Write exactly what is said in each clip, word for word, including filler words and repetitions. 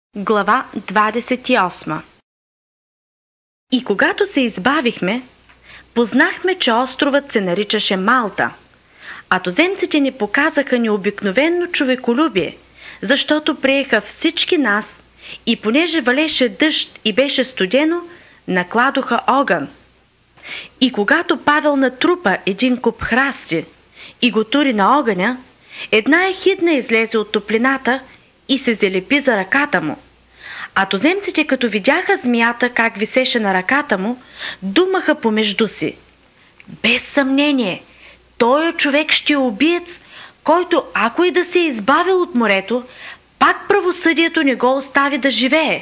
Глава двадесет и осма. И когато се избавихме, познахме, че островът се наричаше Малта, а туземците ни показаха необикновено човеколюбие, защото приеха всички нас и понеже валеше дъжд и беше студено, накладоха огън. И когато Павел натрупа един куп храсти и го тури на огъня, една ехидна излезе от топлината и се залепи за ръката му. А туземците, като видяха змията как висеше на ръката му, думаха помежду си: без съмнение, той човек ще е убиец, който, ако и да се е избавил от морето, пак правосъдието не го остави да живее.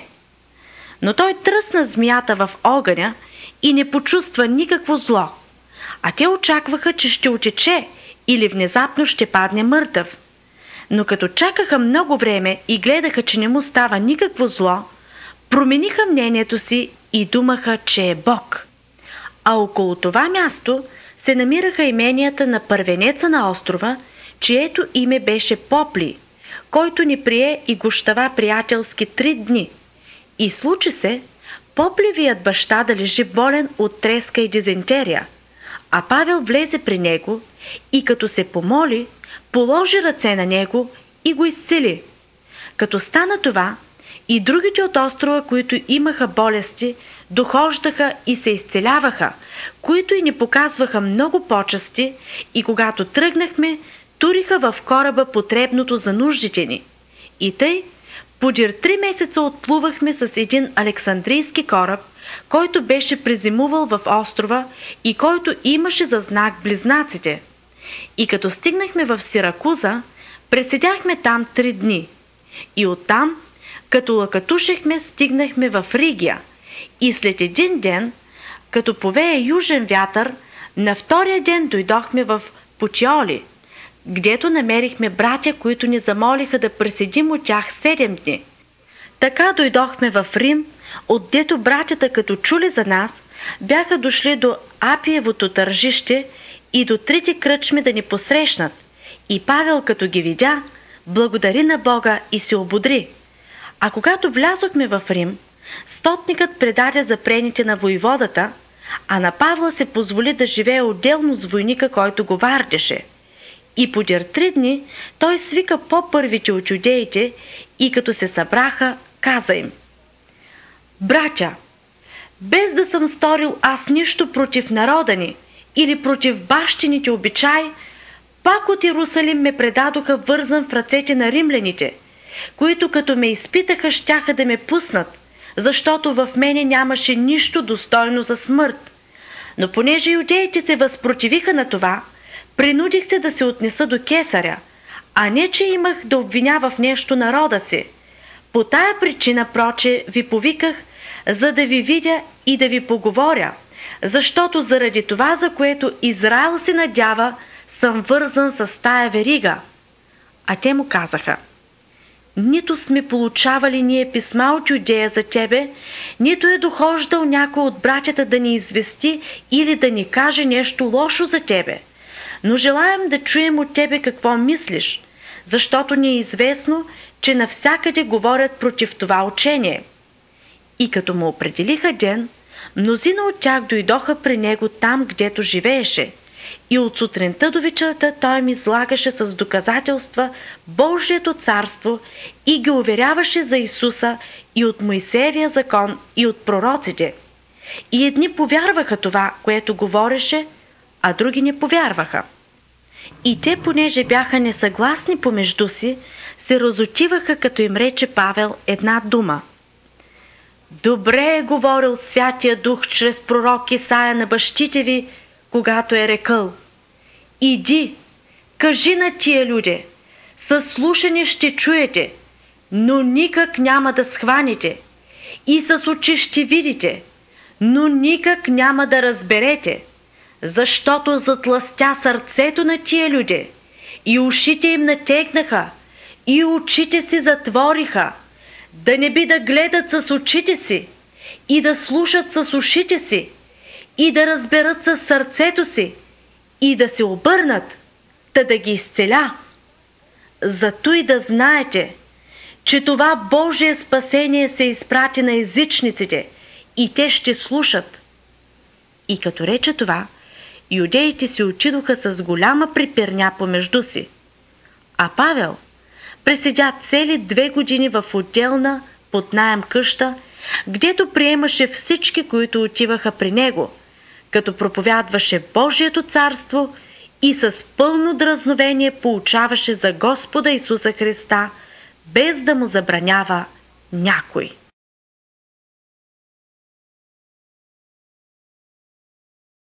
Но той тръсна змията в огъня и не почувства никакво зло, а те очакваха, че ще утече или внезапно ще падне мъртъв. Но като чакаха много време и гледаха, че не му става никакво зло, промениха мнението си и думаха, че е Бог. А около това място се намираха именията на първенеца на острова, чието име беше Попли, който ни прие и гощава приятелски три дни. И случи се Попливият баща да лежи болен от треска и дизентерия, а Павел влезе при него и като се помоли, положи ръце на него и го изцели. Като стана това, и другите от острова, които имаха болести, дохождаха и се изцеляваха, които и ни показваха много почести, и когато тръгнахме, туриха в кораба потребното за нуждите ни. И тъй, подир три месеца отплувахме с един александрийски кораб, който беше презимувал в острова и който имаше за знак близнаците. И като стигнахме в Сиракуза, преседяхме там три дни. И оттам, като лакатушехме, стигнахме в Ригия. И след един ден, като повее южен вятър, на втория ден дойдохме в Путиоли, гдето намерихме братя, които ни замолиха да преседим от тях седем дни. Така дойдохме в Рим, отдето братята, като чули за нас, бяха дошли до Апиевото тържище и до трите кръчми да ни посрещнат. И Павел, като ги видя, благодари на Бога и се ободри. А когато влязохме в Рим, стотникът предаде запрените на войводата, а на Павла се позволи да живее отделно с войника, който го вардеше. И подир три дни той свика по-първите от юдеите и като се събраха, каза им: братя, без да съм сторил аз нищо против народа ни или против бащините обичаи, пак от Иерусалим ме предадоха вързан в ръцете на римляните, които като ме изпитаха, щяха да ме пуснат, защото в мене нямаше нищо достойно за смърт. Но понеже юдеите се възпротивиха на това, принудих се да се отнеса до кесаря, а не че имах да обвинява в нещо народа си. По тая причина, проче, ви повиках, за да ви видя и да ви поговоря, защото заради това, за което Израил се надява, съм вързан с тая верига. А те му казаха: нито сме получавали ние писма от Юдея за тебе, нито е дохождал някой от братята да ни извести или да ни каже нещо лошо за тебе. Но желаем да чуем от тебе какво мислиш, защото ни е известно, че навсякъде говорят против това учение. И като му определиха ден, мнозина от тях дойдоха при него там, гдето живееше, и от сутринта до вечерта той им излагаше с доказателства Божието царство и ги уверяваше за Исуса и от Моисеевия закон и от пророците. И едни повярваха това, което говореше, а други не повярваха. И те, понеже бяха несъгласни помежду си, се разотиваха, като им рече Павел една дума. Добре е говорил Святия Дух чрез пророк Исаия на бащите ви, когато е рекъл: иди, кажи на тия люде, със слушане ще чуете, но никак няма да схванете, и с очи ще видите, но никак няма да разберете, защото затластя сърцето на тия люде, и ушите им натегнаха, и очите си затвориха, да не би да гледат с очите си, и да слушат с ушите си, и да разберат със сърцето си, и да се обърнат, та да ги изцеля. Зато и да знаете, че това Божие спасение се изпрати на езичниците и те ще слушат. И като рече това, юдеите си отидоха с голяма приперня помежду си. А Павел преседя цели две години в отделна под наем къща, гдето приемаше всички, които отиваха при него, като проповядваше Божието царство и с пълно дразновение поучаваше за Господа Исуса Христа, без да му забранява някой.